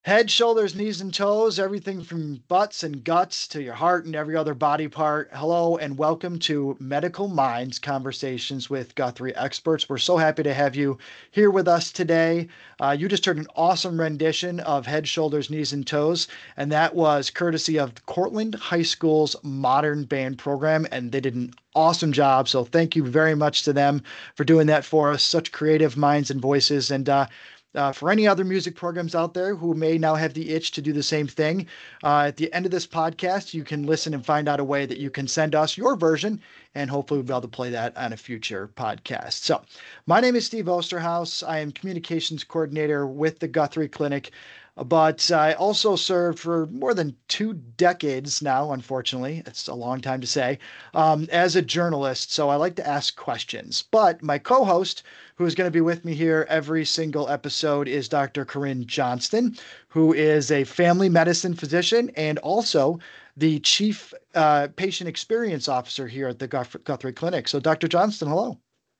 Head, shoulders, knees, and toes, everything from butts and guts to your heart and every other body part. Hello, and welcome to Medical Minds Conversations with Guthrie Experts. We're so happy to have you here with us today. You just heard an awesome rendition of Head, Shoulders, Knees, and Toes, and that was courtesy of Cortland High School's Modern Band program, and they did an awesome job. So thank you very much to them for doing that for us. Such creative minds and voices. And for any other music programs out there who may now have the itch to do the same thing, at the end of this podcast, you can listen and find out a way that you can send us your version, and hopefully we'll be able to play that on a future podcast. So, my name is Steve Osterhaus. I am communications coordinator with the Guthrie Clinic. But I also served for more than 2 decades now, unfortunately. It's a long time to say, as a journalist. So I like to ask questions. But my co host, who is going to be with me here every single episode, is Dr. Corinne Johnston, who is a family medicine physician and also the chief patient experience officer here at the Guthrie Clinic. So, Dr. Johnston, hello.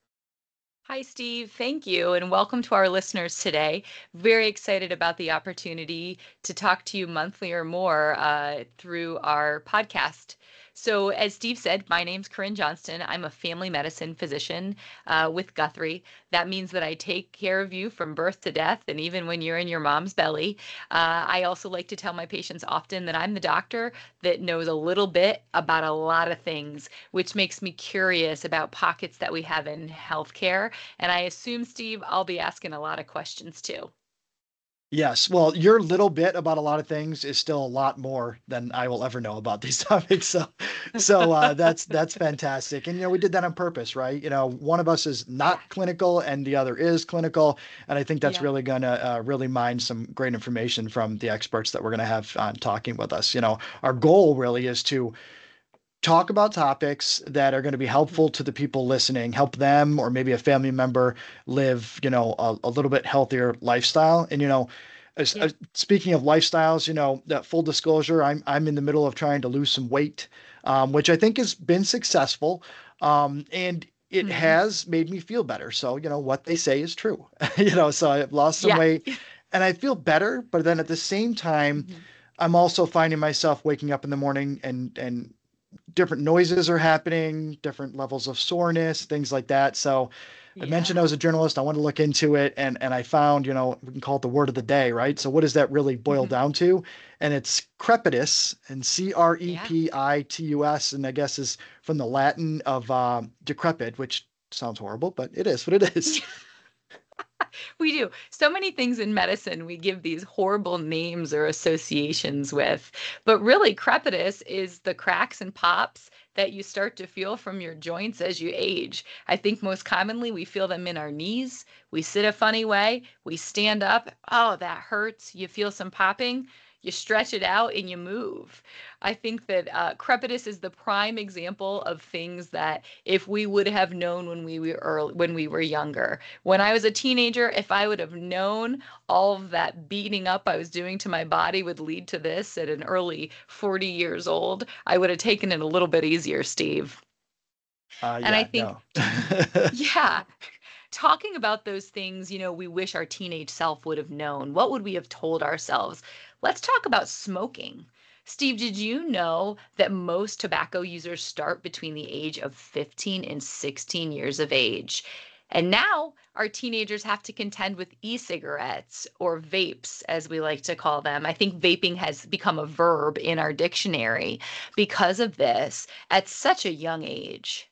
Hi, Steve. Thank you, and welcome to our listeners today. Very excited about the opportunity to talk to you monthly or more through our podcast. So, as Steve said, my name's Corinne Johnston. I'm a family medicine physician with Guthrie. That means that I take care of you from birth to death, and even when you're in your mom's belly. I also like to tell my patients often that I'm the doctor that knows a little bit about a lot of things, which makes me curious about pockets that we have in healthcare. And I assume, Steve, I'll be asking a lot of questions too. Yes. Well, your little bit about a lot of things is still a lot more than I will ever know about these topics. So that's fantastic. And we did that on purpose, right? One of us is Yeah. not clinical and the other is clinical, and I think that's Yeah. really gonna really mine some great information from the experts that we're gonna have on talking with us. Our goal really is to talk about topics that are going to be Mhm. helpful to the people listening, help them or maybe a family member live, a little bit healthier lifestyle. And, Yeah. speaking of lifestyles, that full disclosure, I'm in the middle of trying to lose some weight, which I think has been successful. And it Mhm. has made me feel better. So, what they say is true. So I've lost some Yeah. weight and I feel better, but then at the same time, Mhm. I'm also finding myself waking up in the morning and different noises are happening, different levels of soreness, things like that. So I mentioned I Yeah. was a journalist. I wanted to look into it, and I found, we can call it the word of the day, right? So what does that really boil Mhm. down to? And it's crepitus, and Yeah. Crepitus, and I guess is from the Latin of decrepit, which sounds horrible, but it is what it is. We do. So many things in medicine we give these horrible names or associations with. But really, crepitus is the cracks and pops that you start to feel from your joints as you age. I think most commonly we feel them in our knees. We sit a funny way. We stand up. Oh, that hurts. You feel some popping. You stretch it out and you move. I think that crepitus is the prime example of things that if we would have known when we were younger, when I was a teenager, if I would have known all of that beating up I was doing to my body would lead to this at an early 40 years old, I would have taken it a little bit easier, Steve. And I Yeah, think, no. yeah, talking about those things, we wish our teenage self would have known. What would we have told ourselves? Let's talk about smoking. Steve, did you know that most tobacco users start between the age of 15 and 16 years of age? And now our teenagers have to contend with e cigarettes or vapes, as we like to call them. I think vaping has become a verb in our dictionary because of this at such a young age.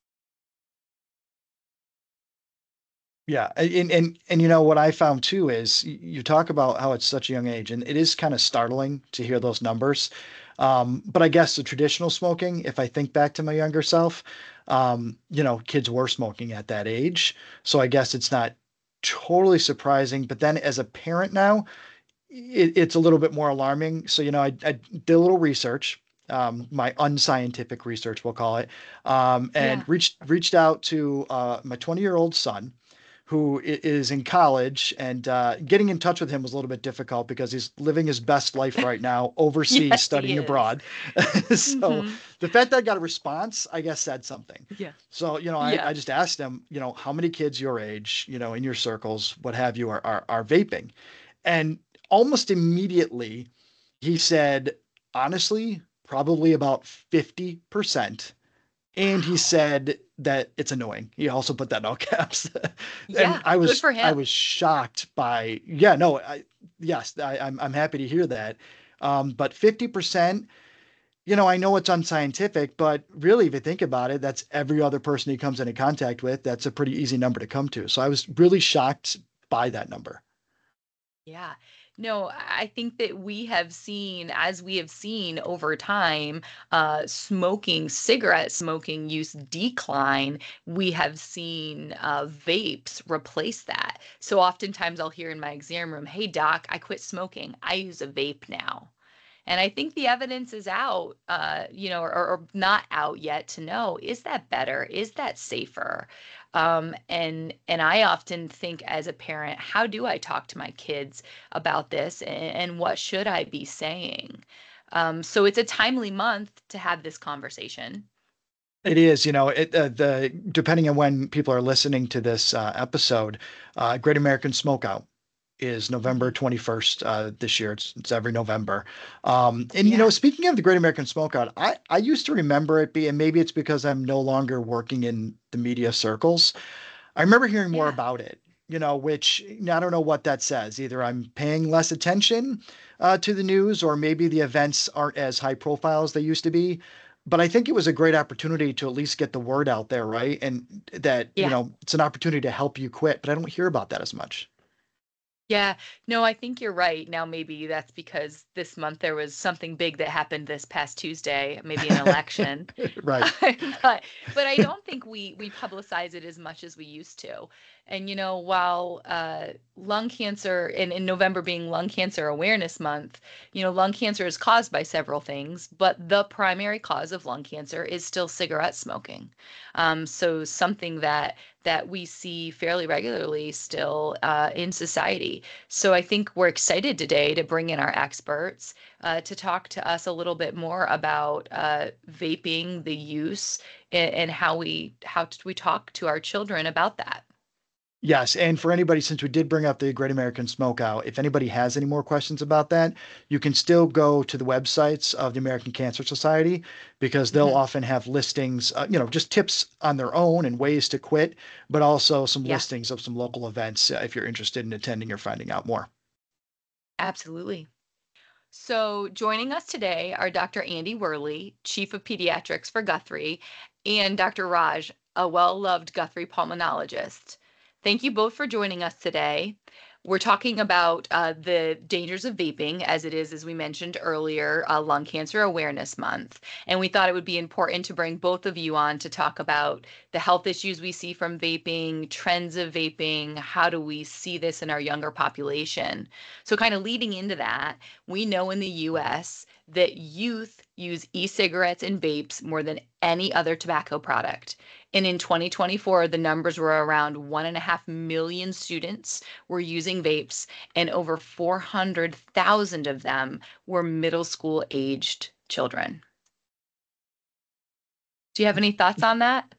Yeah, and what I found too is you talk about how it's such a young age, and it is kind of startling to hear those numbers. But I guess the traditional smoking, if I think back to my younger self, kids were smoking at that age, so I guess it's not totally surprising. But then as a parent now, it's a little bit more alarming. So I did a little research. My unscientific research, we'll call it, and Yeah. reached out to my 20-year-old son, who is in college, and getting in touch with him was a little bit difficult because he's living his best life right now overseas Yes, he studying is. abroad. So Hmm. the fact that I got a response, I guess, said something. Yeah. So, I Yeah. just asked him, how many kids your age, in your circles, what have you, are vaping. And almost immediately he said, honestly, probably about 50%. And he Wow. said that it's annoying. He also put that in all caps. And Yeah, good for I him. was shocked by, yeah, no, yes, I'm happy to hear that. But 50%, I know it's unscientific, but really, if you think about it, that's every other person he comes into contact with. That's a pretty easy number to come to. So I was really shocked by that number. Yeah. No, I think that we have seen, as we have seen over time, cigarette smoking use decline. We have seen vapes replace that. So oftentimes I'll hear in my exam room, "Hey, doc, I quit smoking. I use a vape now." And I think the evidence is out, or not out yet to know, is that better? Is that safer? And I often think as a parent, how do I talk to my kids about this, and what should I be saying? So it's a timely month to have this conversation. It is, the depending on when people are listening to this episode, Great American Smokeout is November Mhm. 21st this year. It's every November. And Yeah. speaking of the Great American Smokeout, I used to remember it being, maybe it's because I'm no longer working in the media circles. I remember hearing more Yeah. about it, which I don't know what that says. Either I'm paying less attention to the news, or maybe the events aren't as high profile as they used to be. But I think it was a great opportunity to at least get the word out there, right? And that, Yeah. it's an opportunity to help you quit, but I don't hear about that as much. Yeah, no, I think you're right. Now, maybe that's because this month there was something big that happened this past Tuesday, maybe an election. Right. but but I don't think we publicize it as much as we used to. And while lung cancer in November being Lung Cancer Awareness Month, lung cancer is caused by several things, but the primary cause of lung cancer is still cigarette smoking. So something that we see fairly regularly still in society. So I think we're excited today to bring in our experts to talk to us a little bit more about vaping, the use, and how we talk to our children about that. Yes, and for anybody, since we did bring up the Great American Smokeout, if anybody has any more questions about that, you can still go to the websites of the American Cancer Society, because they'll Mhm. often have listings, just tips on their own and ways to quit, but also some Yeah, listings of some local events if you're interested in attending or finding out more. absolutely. So joining us today are Dr. Andy Worley, Chief of Pediatrics for Guthrie, and Dr. Raj, a well-loved Guthrie pulmonologist. Thank you both for joining us today. We're talking about the dangers of vaping, as it is, as we mentioned earlier, Lung Cancer Awareness Month. And we thought it would be important to bring both of you on to talk about the health issues we see from vaping, trends of vaping, how do we see this in our younger population. So, kind of leading into that, we know in the US that youth use e cigarettes and vapes more than any other tobacco product. And in 2024, the numbers were around 1.5 million students were using vapes, and over 400,000 of them were middle school aged children. Do you have any thoughts on that?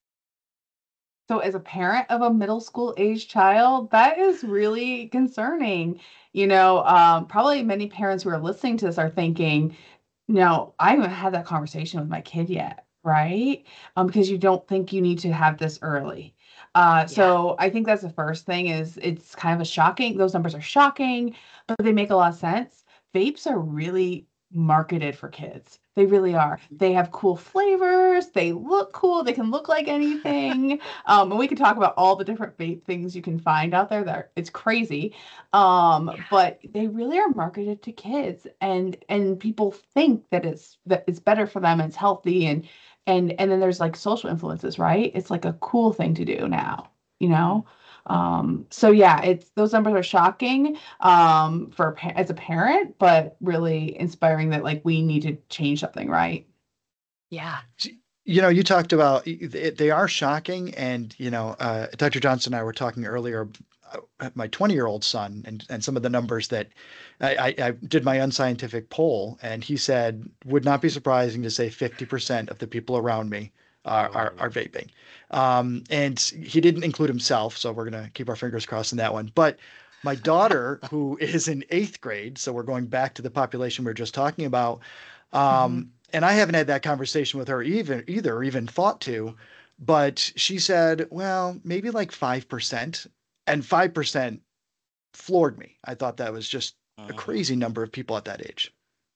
So, as a parent of a middle school age child, that is really concerning. Probably many parents who are listening to this are thinking, no, I haven't had that conversation with my kid yet, right? Because you don't think you need to have this early. Yeah. So I think that's the first thing is it's kind of a shocking, those numbers are shocking, but they make a lot of sense. Vapes are really marketed for kids. They really are. They have cool flavors. They look cool. They can look like anything. And we could talk about all the different vape things you can find out there that it's crazy. Yeah. But they really are marketed to kids, and people think that it's better for them, it's healthy, and then there's like social influences, right? It's like a cool thing to do now, you Mhm. know? So yeah, it's those numbers are shocking as a parent, but really inspiring that like we need to change something, right? Yeah. You talked about they are shocking, and Dr. Johnson and I were talking earlier, my 20-year-old son, and some of the numbers that I did my unscientific poll, and he said would not be surprising to say 50% of the people around me are vaping, and he didn't include himself, so we're gonna keep our fingers crossed in that one. But My daughter, who is in 8th grade, so we're going back to the population we were just talking about, and I haven't had that conversation with her either, or even thought to, but she said, well, maybe like 5%, and 5% floored me. I thought that was just a Mhm. crazy number of people at that age.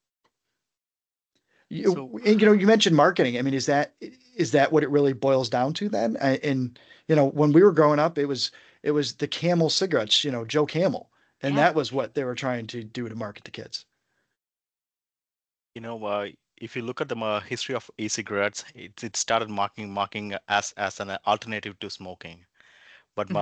So, You mentioned marketing. I mean, is that what it really boils down to then? And when we were growing up, it was the Camel cigarettes, Joe Camel, and Yeah. that was what they were trying to do to market to kids. you know, uh, if you look at the history of e-cigarettes, it started marking as an alternative to smoking. But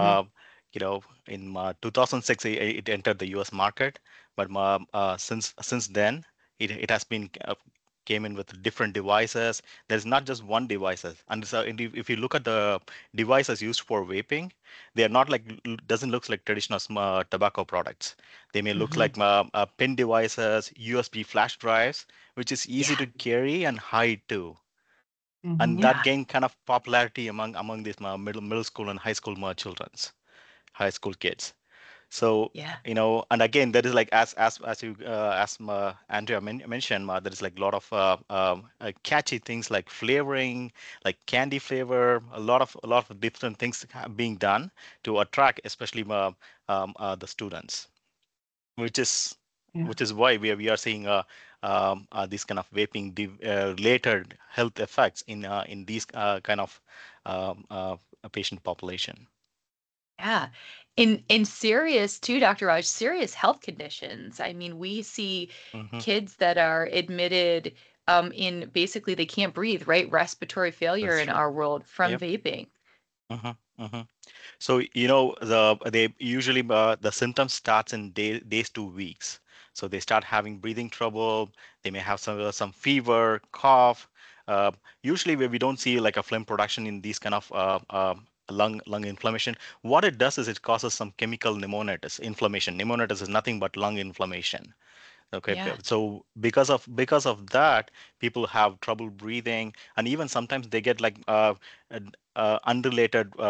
in 2006, it entered the U.S. market. But since then, it has been came in with different devices. There's not just one devices, and so if you look at the devices used for vaping, they are not like doesn't look like traditional tobacco products. They may look Hmm. like pen devices, USB flash drives, which is easy Yeah. to carry and hide too, and that Yeah. gained kind of popularity among these middle school and high school children's high school kids. So Yeah. and again, there is like as you as Andrea mentioned, there is like a lot of catchy things like flavoring, like candy flavor, a lot of different things being done to attract, especially the students, which is Yeah. which is why we are seeing these kind of vaping related health effects in these kind of patient population. Yeah. In serious too, Dr. Raj, serious health conditions. I mean, we see Hmm. kids that are admitted in basically they can't breathe, right? Respiratory failure That's in true. our world from Yep. vaping. Hmm. Hmm. So they usually the symptoms starts in days to weeks. So they start having breathing trouble. They may have some fever, cough. Uh, Usually, where we don't see like a phlegm production in these kind of lung inflammation. What it does is it causes some chemical pneumonitis inflammation. Pneumonitis is nothing but lung inflammation. Okay, Yeah. so because of that, people have trouble breathing, and even sometimes they get like unrelated,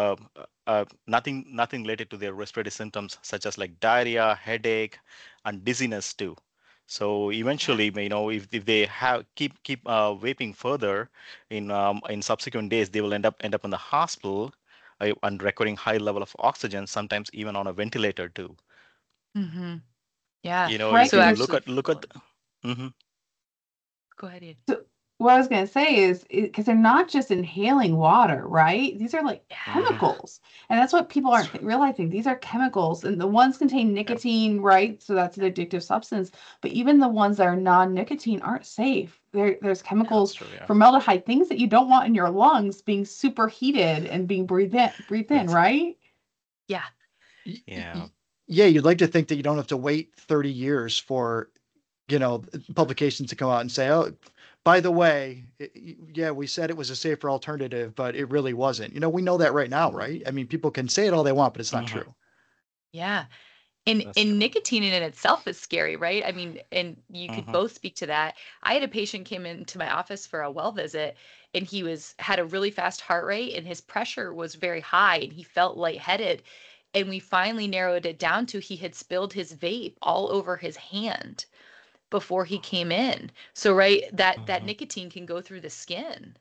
nothing related to their respiratory symptoms, such as like diarrhea, headache, and dizziness too. So Yeah. eventually, if they have keep vaping further in subsequent days, they will end up in the hospital and requiring high level of oxygen, sometimes even on a ventilator too. Hmm. Yeah. Right, If So because you they're look actually, at look at. Mhm. go ahead, Ian. so what I was going to say is because they're not just inhaling water, right? These are like Yeah. Mhm. chemicals. And that's what people That's aren't true. realizing. These are chemicals, and the ones contain Yep. nicotine, right? So that's an addictive substance. But even the ones that are non-nicotine aren't safe. There's No. That's chemicals, true. Yeah. formaldehyde, things that you don't want in your lungs being superheated and being breathed in, That's right? Yeah. Y- y- yeah. y- Yeah, you'd like to think that you don't have to wait 30 years for, publications to come out and say, oh, by the way, yeah, we said it was a safer alternative, but it really wasn't. We know that right now, right? I mean, people can say it all they want, but it's not Hmm. true. Yeah. And That's and true. nicotine in itself is scary, right? I mean, and you could Hmm. both speak to that. I had a patient came into my office for a well visit, and he had a really fast heart rate, and his pressure was very high, and he felt lightheaded. And we finally narrowed it down to he had spilled his vape all over his hand before he came in. So right, that Hmm. nicotine can go through the skin.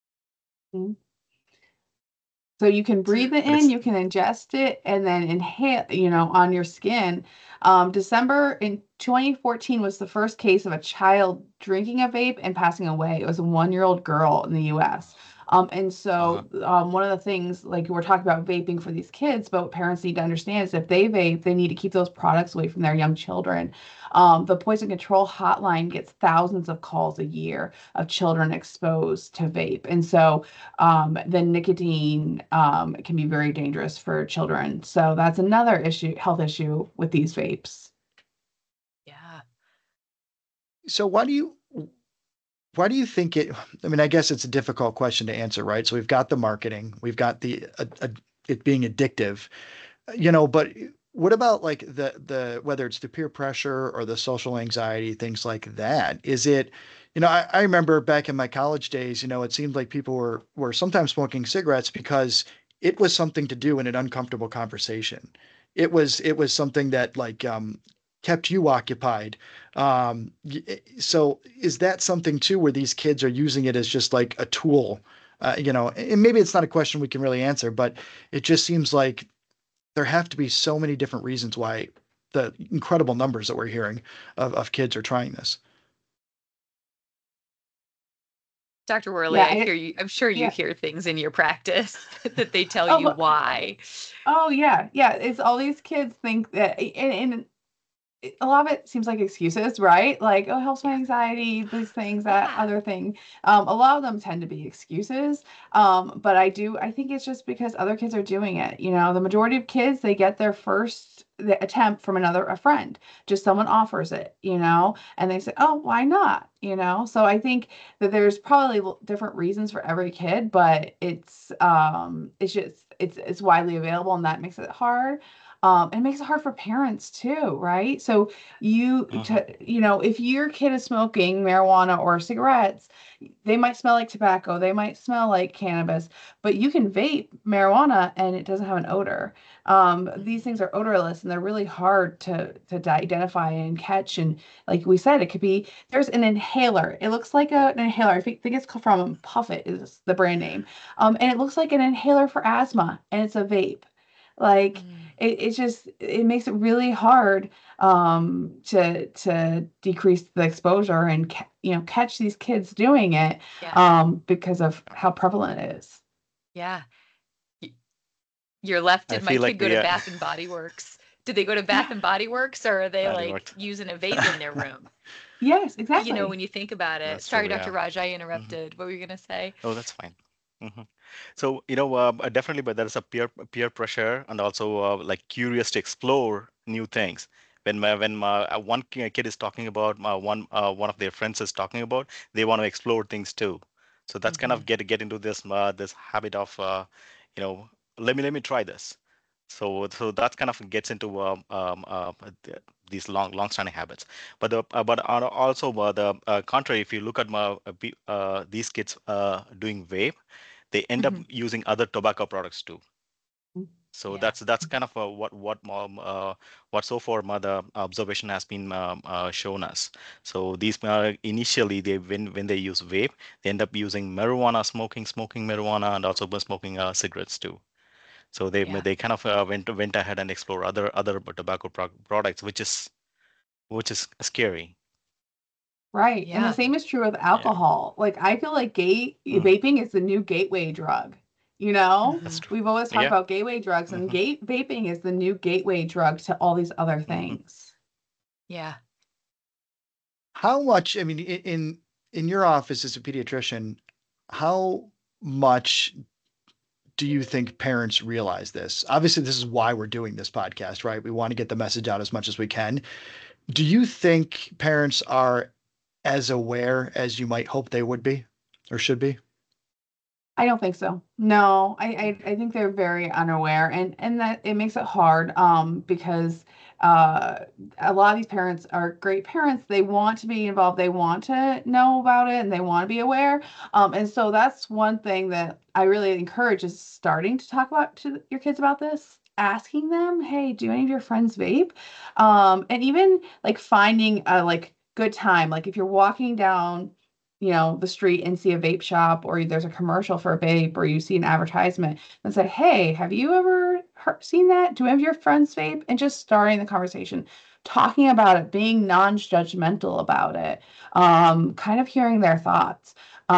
So you can So breathe it And in, it's you can ingest it, and then inhale, on your skin. December in 2014 was the first case of a child drinking a vape and passing away. It was a 1-year-old girl in the US. And uh-huh. so one of the things, like we're talking about vaping for these kids, but what parents need to understand is if they vape, they need to keep those products away from their young children. The poison control hotline gets thousands of calls a year of children exposed to vape. And so the nicotine can be very dangerous for children. So that's another health issue with these vapes. yeah. So why do you think it, I mean, I guess it's a difficult question to answer, right? So we've got the marketing, we've got it being addictive, but what about like the whether it's the peer pressure or the social anxiety, things like that? Is it, I remember back in my college days, it seemed like people were sometimes smoking cigarettes because it was something to do in an uncomfortable conversation. it was something that like kept you occupied. So is that something too where these kids are using it as just like a tool? And maybe it's not a question we can really answer, but it just seems like there have to be so many different reasons why the incredible numbers that we're hearing of kids are trying this. Dr. Worley, Yeah, I hear you. I'm sure you yeah. hear things in your practice that they tell you Oh, why. oh yeah, yeah. It's all these kids think that, and a lot of it seems like excuses, right? Like, oh, helps my anxiety, these things, that Yeah. other thing. A lot of them tend to be excuses. But I think it's just because other kids are doing it. The majority of kids, they get their first attempt from a friend, just someone offers it, and they say, oh, why not? So I think that there's probably different reasons for every kid, but it's widely available, and that makes it hard. It makes it hard for parents too, right? So if your kid is smoking marijuana or cigarettes, they might smell like tobacco, they might smell like cannabis, but you can vape marijuana and it doesn't have an odor. These things are odorless and they're really hard to identify and catch. And like we said, there's an inhaler. It looks like an inhaler. I think it's from Puffit is the brand name. And it looks like an inhaler for asthma, and it's a vape. Like it makes it really hard to decrease the exposure and catch these kids doing it because of how prevalent it is. Yeah. You're left. Did I my feel kid like go to Bath and Body Works? Did they go to Bath and Body Works, or are they that like worked. using a vape in their room? Yes, exactly. When you think about it. That's Sorry, true, Dr. yeah. Raj, I interrupted. What were you going to say? Oh, that's fine. So, definitely, but there's a peer pressure and also like curious to explore new things. When one kid is talking about one of their friends is talking about, they want to explore things too. So that's kind of get into this habit of you know let me try this. So that kind of gets into these long-standing habits. But also the contrary, if you look at these kids doing vape, they end up using other tobacco products too. So Yeah. that's kind of what so far the observation has been shown us. So these initially when they use vape, they end up using marijuana, smoking marijuana, and also smoking cigarettes too. So they kind of went ahead and explore other tobacco products, which is scary. Right. And the Yeah. same is true with alcohol. Like I feel like vaping is the new gateway drug. That's true. We've always talked Yeah. about gateway drugs, and vaping is the new gateway drug to all these other things. Yeah. How much, I mean, in your office as a pediatrician, how much do you think parents realize this? Obviously, this is why we're doing this podcast, right? We want to get the message out as much as we can. Do you think parents are as aware as you might hope they would be or should be? I don't think so. No, I think they're very unaware, and that it makes it hard because uh a lot of these parents are great parents. They want to be involved, they want to know about it, and they want to be aware. And so that's one thing that I really encourage is starting to talk about to your kids about this. Asking them, hey, do any of your friends vape? And even like finding a like good time. Like if you're walking down the street and see a vape shop, or there's a commercial for a vape, or you see an advertisement and say, hey, have you ever seen that? Do any of your friends vape? And just starting the conversation, talking about it, being non-judgmental about it, kind of hearing their thoughts.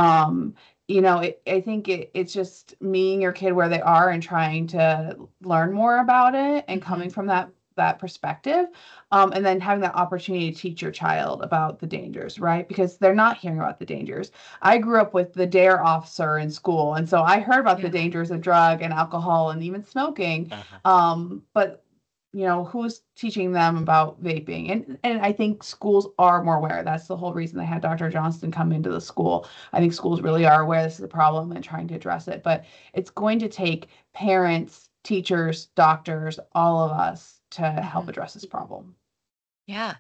I think it's just meeting your kid where they are and trying to learn more about it and coming from that perspective, and then having that opportunity to teach your child about the dangers, right? Because they're not hearing about the dangers. I grew up with the DARE officer in school, and so I heard about the dangers of drug and alcohol and even smoking. But who's teaching them about vaping? And I think schools are more aware. That's the whole reason they had Dr. Johnston come into the school. I think schools really are aware this is a problem and trying to address it. But it's going to take parents, teachers, doctors, all of us to help address this problem. Yeah.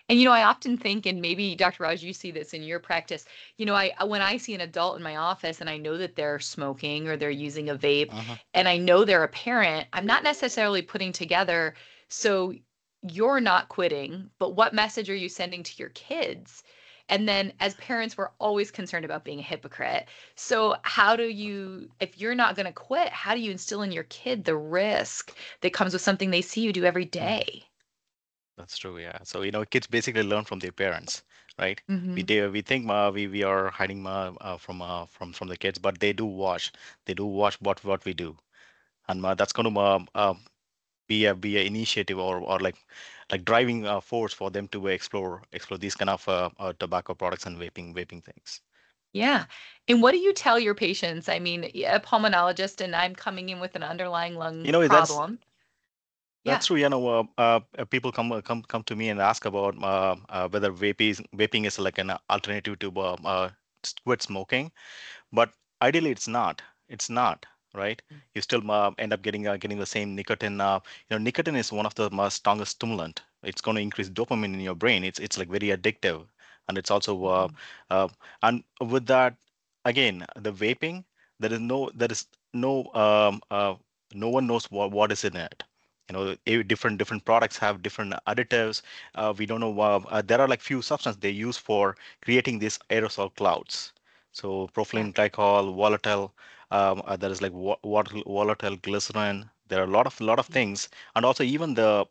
And, I often think, and maybe Dr. Raj, you see this in your practice, when I see an adult in my office and I know that they're smoking or they're using a vape Uh-huh. and I know they're a parent, I'm not necessarily putting together, so you're not quitting, but what message are you sending to your kids? And then as parents, we're always concerned about being a hypocrite. So how do you, if you're not going to quit, how do you instill in your kid the risk that comes with something they see you do every day? That's true, yeah. So, kids basically learn from their parents, right? We Mm-hmm. do, we think we are hiding from the kids, but they do watch. They do watch what we do, and that's going to be a initiative or like driving force for them to explore these kind of tobacco products and vaping things. Yeah. And what do you tell your patients? I mean, a pulmonologist, and I'm coming in with an underlying lung That's problem. Yeah. That's true. People come to me and ask about whether vaping is like an alternative to quit smoking. But ideally, it's not. It's not, right? You still end up getting the same nicotine. Nicotine is one of the most strongest stimulant. It's going to increase dopamine in your brain. It's like very addictive, and it's also Mhm. uh, and with that, again, the vaping, there is no one knows what is in it. Different products have different additives. We don't know. There are like few substances they use for creating these aerosol clouds. So Yeah. propylene glycol, volatile, there is like volatile glycerin. There are a lot of Yeah. things, and also even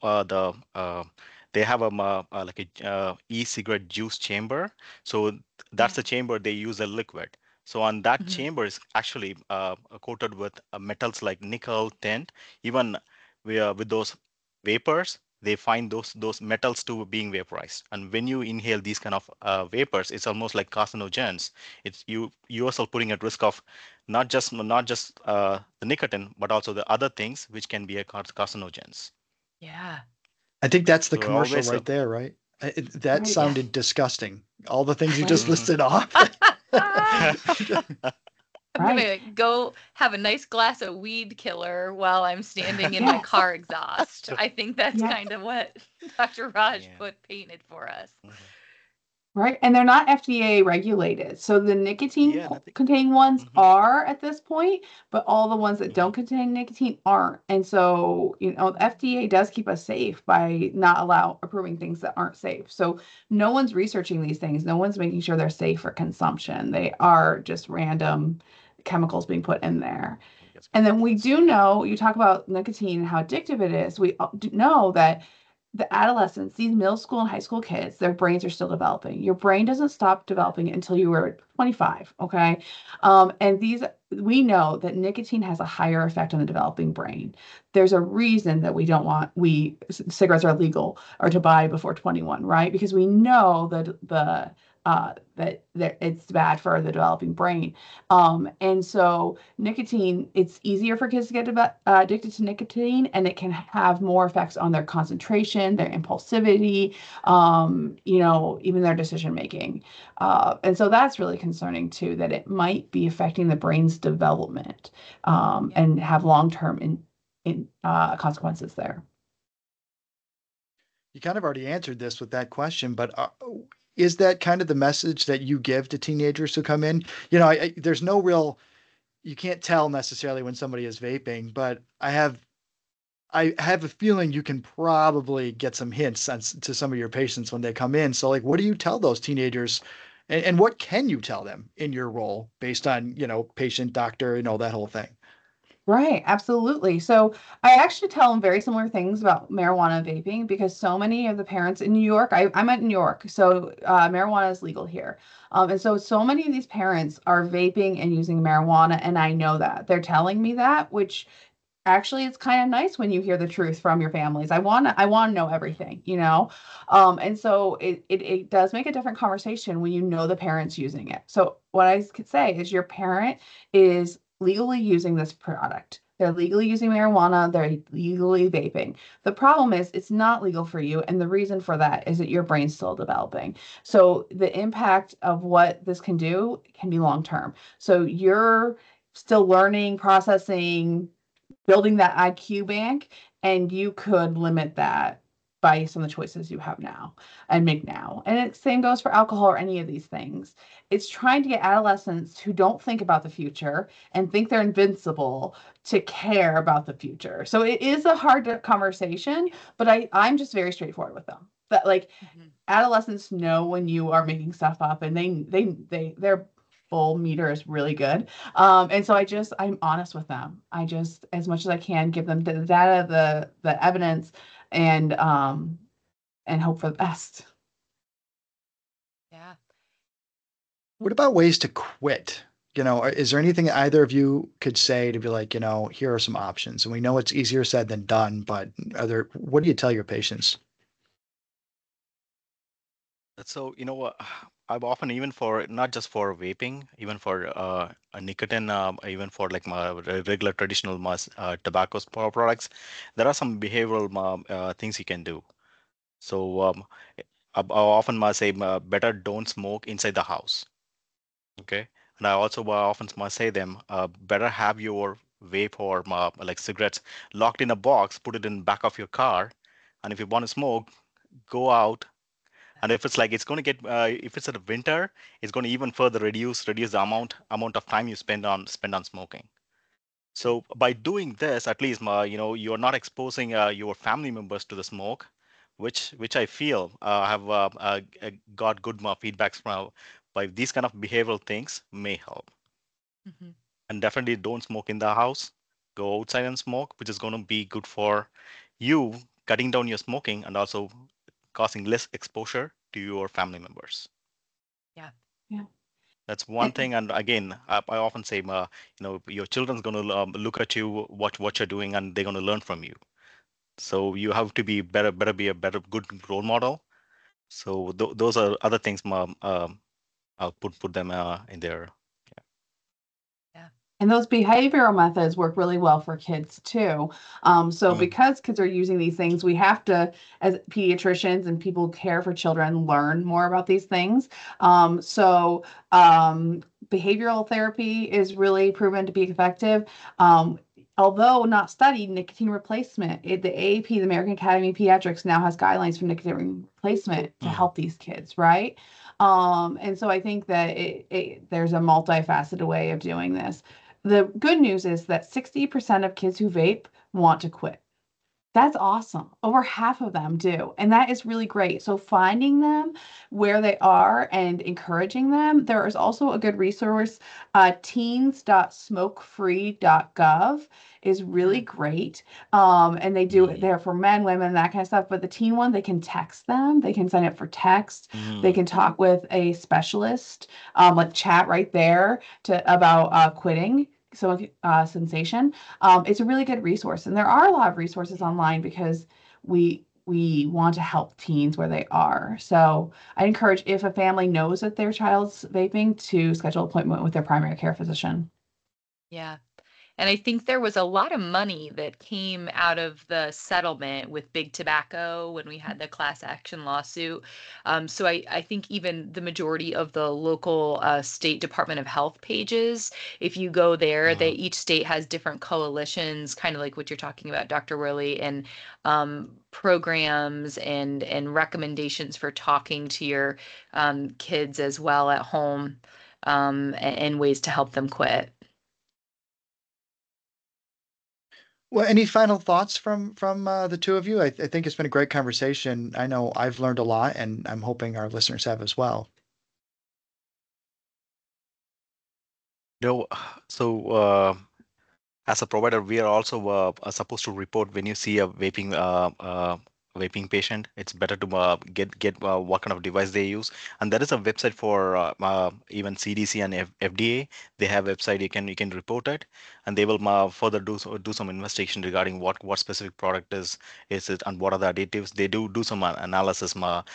they have like a e-cigarette juice chamber. So that's Yeah. the chamber they use a liquid. So on that Hmm. chamber is actually coated with metals like nickel, tin. Even with those vapors, they find those metals too being vaporized. And when you inhale these kind of vapors, it's almost like carcinogens. It's you yourself putting at risk of not just the nicotine, but also the other things which can be a carcinogens. Yeah. I think that's the So commercial always, right there, right? That Right. Yes. sounded disgusting. All the things you just Right. mhm. listed off. I'm Right. gonna go have a nice glass of weed killer while I'm standing in my Yes. car exhaust. I think that's Yes. kind of what Dr. Raj Yeah. painted for us. Mhm. Right. And they're not FDA regulated. So the nicotine Yeah, nothing. containing ones Hmm. are at this point, but all the ones that Hmm. don't contain nicotine aren't. And so, the FDA does keep us safe by not approving things that aren't safe. So no one's researching these things. No one's making sure they're safe for consumption. They are just random chemicals being put in there. Yes, And then we that's do true. know, you talk about nicotine and how addictive it is. We do know that the adolescents, these middle school and high school kids, their brains are still developing. Your brain doesn't stop developing until you were 25. Okay. And we know that nicotine has a higher effect on the developing brain. There's a reason that we don't want, cigarettes are legal or to buy before 21, right? Because we know that it's bad for the developing brain. And so nicotine, it's easier for kids to get addicted to nicotine, and it can have more effects on their concentration, their impulsivity, even their decision making. And so that's really concerning too, that it might be affecting the brain's development, Yeah. and have long-term consequences there. You kind of already answered this with that question, but is that kind of the message that you give to teenagers who come in? There's no real, you can't tell necessarily when somebody is vaping, but I have a feeling you can probably get some hints to some of your patients when they come in. So, like, what do you tell those teenagers, and what can you tell them in your role based on, patient, doctor, that whole thing? Right, absolutely. So I actually tell them very similar things about marijuana and vaping because so many of the parents in New York, I'm at New York, so marijuana is legal here. And so many of these parents are vaping and using marijuana, and I know that. They're telling me that, which actually it's kind of nice when you hear the truth from your families. I want to know everything, you know. And so it does make a different conversation when you know the parents using it. So what I could say is your parent is legally using this product. They're legally using marijuana, they're legally vaping. The problem is it's not legal for you, and the reason for that is that your brain's still developing. So the impact of what this can do can be long term. So you're still learning, processing, building that IQ bank, and you could limit that based on the choices you have now and make now. And it same goes for alcohol or any of these things. It's trying to get adolescents who don't think about the future and think they're invincible to care about the future. So it is a hard conversation, but I'm just very straightforward with them. That like adolescents know when you are making stuff up, and their full meter is really good. And so I'm honest with them. I just, as much as I can, give them the data, the evidence, and hope for the best. Yeah. What about ways to quit? Is there anything either of you could say to be like, here are some options? And we know it's easier said than done, but what do you tell your patients? So, I've often, even for not just for vaping, even for a nicotine, even for like my regular traditional tobacco products, there are some behavioral things you can do. So I often must say better don't smoke inside the house. Okay. And I also often must say them better have your vape or like cigarettes locked in a box, put it in the back of your car. And if you want to smoke, go out. And if it's like it's going to get if it's at winter, it's going to even further reduce the amount of time you spend on smoking. So by doing this, at least you're not exposing your family members to the smoke, which I feel have got good feedbacks from by these kind of behavioral things may help. And definitely don't smoke in the house. Go outside and smoke, which is going to be good for you, cutting down your smoking and also causing less exposure to your family members. Yeah. That's one thing. And again, I often say, your children's going to look at you, what you're doing, and they're going to learn from you. So you have to be better be a better, good role model. So those are other things, I'll put them in there. And those behavioral methods work really well for kids too. So because kids are using these things, we have to, as pediatricians and people who care for children, learn more about these things. Behavioral therapy is really proven to be effective. Although not studied, nicotine replacement, the AAP, the American Academy of Pediatrics, now has guidelines for nicotine replacement to help these kids, right? And so I think that there's a multifaceted way of doing this. The good news is that 60% of kids who vape want to quit. That's awesome. Over half of them do. And that is really great. So finding them where they are and encouraging them. There is also a good resource, teens.smokefree.gov is really great. And they do it there for men, women, that kind of stuff. But the teen one, they can text them. They can sign up for text. They can talk with a specialist, like chat right there about quitting. So sensation. It's a really good resource, and there are a lot of resources online because we want to help teens where they are. So I encourage, if a family knows that their child's vaping, to schedule an appointment with their primary care physician. Yeah. And I think there was a lot of money that came out of the settlement with Big Tobacco when we had the class action lawsuit. So I think even the majority of the local state Department of Health pages, if you go there, each state has different coalitions, kind of like what you're talking about, Dr. Worley, and programs and recommendations for talking to your kids as well at home, and ways to help them quit. Well, any final thoughts from the two of you? I think it's been a great conversation. I know I've learned a lot, and I'm hoping our listeners have as well. So as a provider, we are also supposed to report when you see a vaping patient. It's better to get what kind of device they use. And there is a website for even CDC and FDA. They have a website you can report it, and they will further do some investigation regarding what specific product is it and what are the additives. They do some analysis,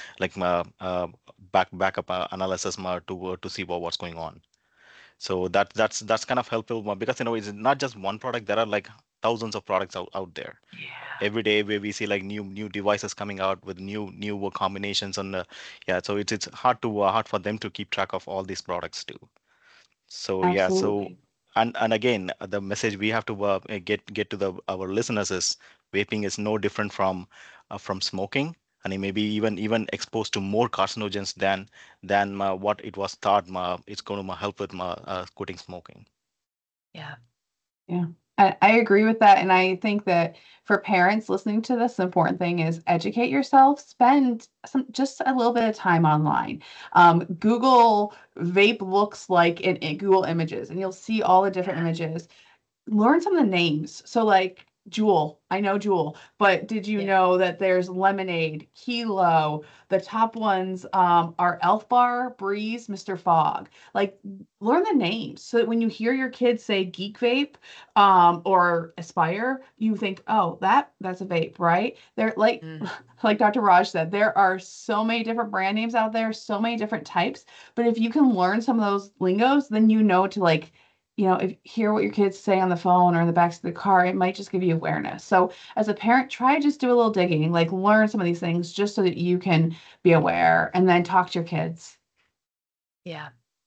backup analysis to see what's going on. So that's kind of helpful because it's not just one product. There are like thousands of products out there. Every day where we see like new devices coming out with new combinations, and so it's hard for them to keep track of all these products too. So Absolutely. and again, the message we have to get to our listeners is vaping is no different from smoking. and he may be even exposed to more carcinogens than what it was thought it's going to help with quitting smoking. Yeah. Yeah, I agree with that. And I think that for parents listening to this, the important thing is educate yourself, spend just a little bit of time online. Google vape looks like in Google Images, and you'll see all the different images. Learn some of the names. So like Juul, I know Juul, but did you know that there's Lemonade, Kilo, the top ones are Elf Bar, Breeze, Mr. Fogg. Like learn the names so that when you hear your kids say Geek Vape or Aspire, you think, oh, that's a vape, right? They're like like Dr. Raj said, there are so many different brand names out there, so many different types. But if you can learn some of those lingos, then you know to like if hear what your kids say on the phone or in the back of the car, it might just give you awareness. So as a parent, try to just do a little digging, like learn some of these things just so that you can be aware and then talk to your kids. Yeah.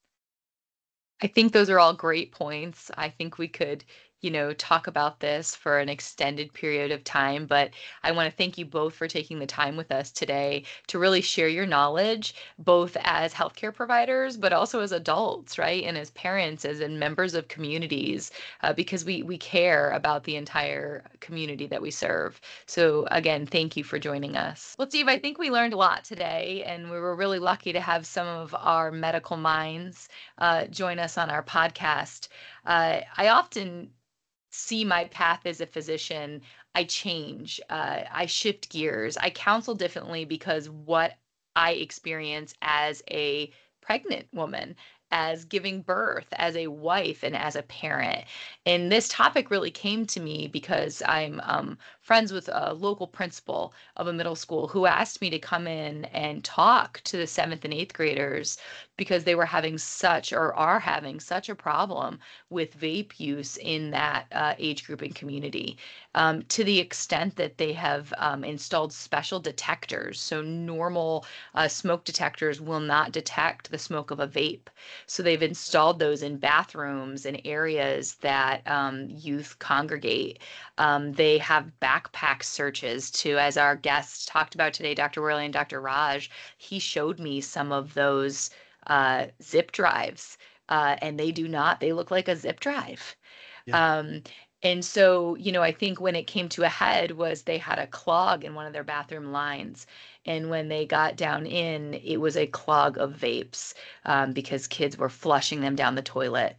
I think those are all great points. I think we could, talk about this for an extended period of time, but I want to thank you both for taking the time with us today to really share your knowledge, both as healthcare providers, but also as adults, right? And as parents, as in members of communities, because we care about the entire community that we serve. So again, thank you for joining us. Well, Steve, I think we learned a lot today, and we were really lucky to have some of our medical minds join us on our podcast. I often see my path as a physician. I change, I shift gears, I counsel differently because what I experience as a pregnant woman, as giving birth, as a wife, and as a parent. And this topic really came to me because I'm friends with a local principal of a middle school who asked me to come in and talk to the 7th and 8th graders because they were having or are having such a problem with vape use in that age group and community, to the extent that they have installed special detectors. So normal smoke detectors will not detect the smoke of a vape. So they've installed those in bathrooms and areas that youth congregate. They have backpack searches too, as our guests talked about today, Dr. Worley and Dr. Raj. He showed me some of those zip drives, and they look like a zip drive. Yeah. And so, I think when it came to a head was they had a clog in one of their bathroom lines. And when they got down in, it was a clog of vapes, because kids were flushing them down the toilet,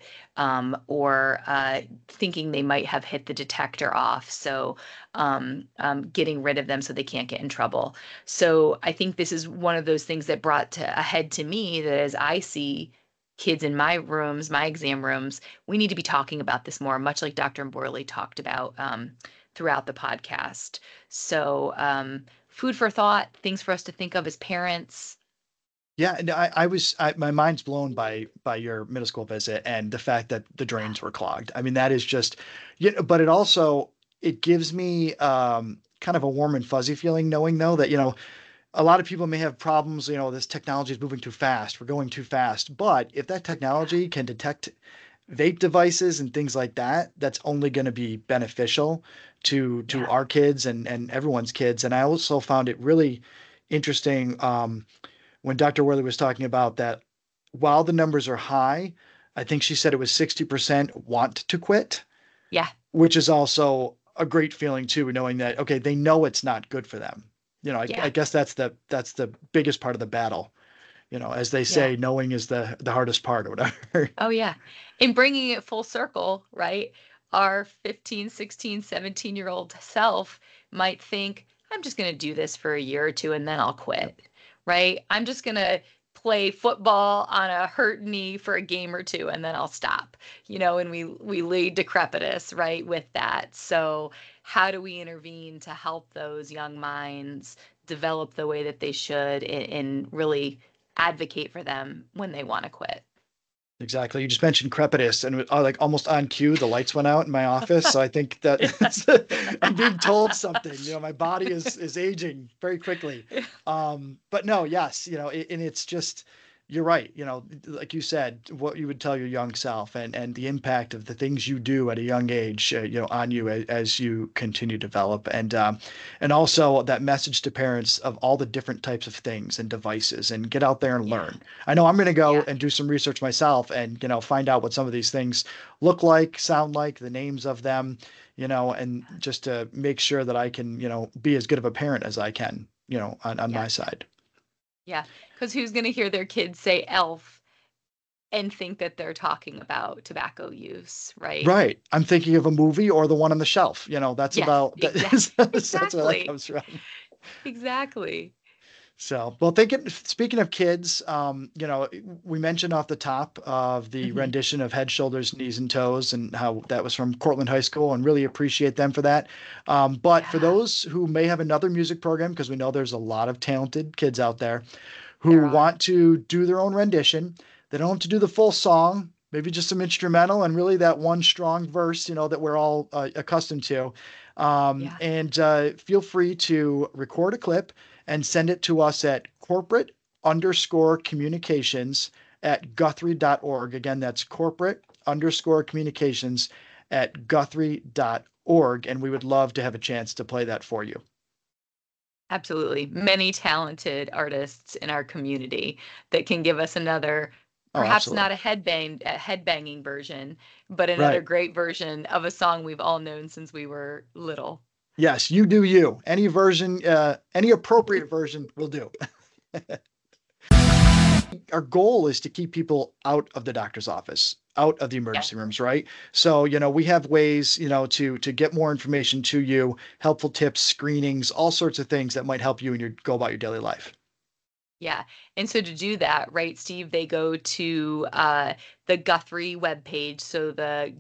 or thinking they might have hit the detector off. So getting rid of them so they can't get in trouble. So I think this is one of those things that brought a head to me that as I see kids in my rooms, my exam rooms, we need to be talking about this more, much like Dr. Borley talked about throughout the podcast. So food for thought, things for us to think of as parents. Yeah, and my mind's blown by your middle school visit and the fact that the drains were clogged. I mean, that is just, but it gives me kind of a warm and fuzzy feeling knowing though that, a lot of people may have problems, this technology is moving too fast, we're going too fast. But if that technology can detect vape devices and things like that, that's only going to be beneficial to our kids and everyone's kids. And I also found it really interesting when Dr. Worley was talking about that while the numbers are high, I think she said it was 60% want to quit. Yeah. Which is also a great feeling too, knowing that, okay, they know it's not good for them. I guess that's the biggest part of the battle. As they say, knowing is the hardest part or whatever. Oh, yeah. And bringing it full circle, right? Our 15, 16, 17-year-old self might think, I'm just going to do this for a year or two and then I'll quit, right? I'm just going to play football on a hurt knee for a game or two and then I'll stop, and we lead decrepitous, right, with that. So how do we intervene to help those young minds develop the way that they should and really advocate for them when they want to quit? Exactly. You just mentioned crepitus, and like almost on cue, the lights went out in my office. So I think that I'm being told something. My body is aging very quickly. But no, yes, and it's just you're right. Like you said, what you would tell your young self, and the impact of the things you do at a young age, on you as you continue to develop, and also that message to parents of all the different types of things and devices, and get out there and Yeah. learn. I know I'm going to go Yeah. and do some research myself, and find out what some of these things look like, sound like, the names of them, and just to make sure that I can, be as good of a parent as I can, on Yeah. my side. Yeah. Because who's going to hear their kids say elf and think that they're talking about tobacco use, right? Right. I'm thinking of a movie or the one on the shelf. That's Yes, about that's where that exactly. comes from. Exactly. So, well, speaking of kids, we mentioned off the top of the Mhm. rendition of Head, Shoulders, Knees, and Toes, and how that was from Cortland High School, and really appreciate them for that. But for Yeah, those who may have another music program, because we know there's a lot of talented kids out there who there are. want to do their own rendition, they don't have to do the full song, maybe just some instrumental and really that one strong verse, that we're all accustomed to. Yeah. And feel free to record a clip and send it to us at corporate_communications@guthrie.org. Again, that's corporate_communications@guthrie.org. And we would love to have a chance to play that for you. Absolutely. Many talented artists in our community that can give us another, Oh, perhaps absolutely. not a headbanging version, but another Right. great version of a song we've all known since we were little. Yes, you do you. Any version, any appropriate version will do. Our goal is to keep people out of the doctor's office, out of the Yes. emergency rooms, right? So, we have ways, to get more information to you, helpful tips, screenings, all sorts of things that might help you go about your daily life. Yeah. And so to do that, right, Steve, they go to the Guthrie webpage. So the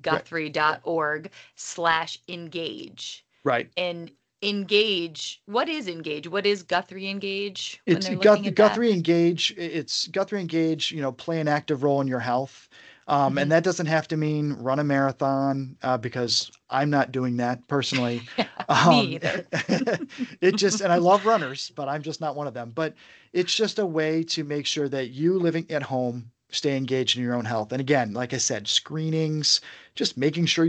guthrie.org/engage. Right. And engage, what is engage? What is Guthrie Engage when It's they're looking at that? Guthrie Engage. It's Guthrie Engage, play an active role in your health. And Mhm. that doesn't have to mean run a marathon, because I'm not doing that personally. Me either. And I love runners, but I'm just not one of them. But it's just a way to make sure that you living at home stay engaged in your own health. And again, like I said, screenings, just making sure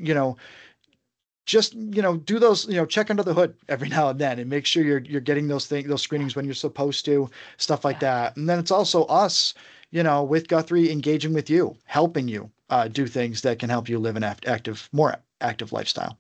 just do those, check under the hood every now and then and make sure you're getting those screenings when you're supposed to, stuff like Yeah. that. And then it's also us, with Guthrie, engaging with you, helping you do things that can help you live an more active lifestyle.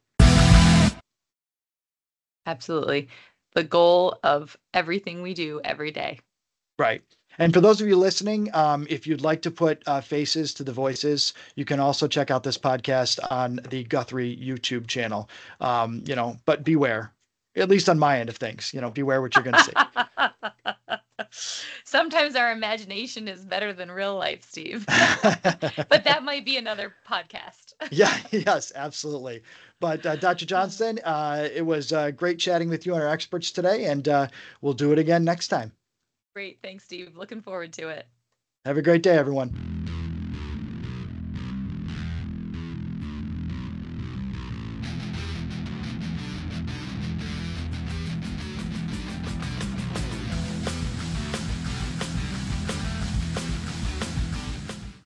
Absolutely. The goal of everything we do every day. Right. And for those of you listening, if you'd like to put faces to the voices, you can also check out this podcast on the Guthrie YouTube channel. But beware, at least on my end of things, beware what you're going to see. Sometimes our imagination is better than real life, Steve. But that might be another podcast. Yeah, yes, absolutely. But Dr. Johnston, it was great chatting with you and our experts today, and we'll do it again next time. Great. Thanks, Steve. Looking forward to it. Have a great day, everyone.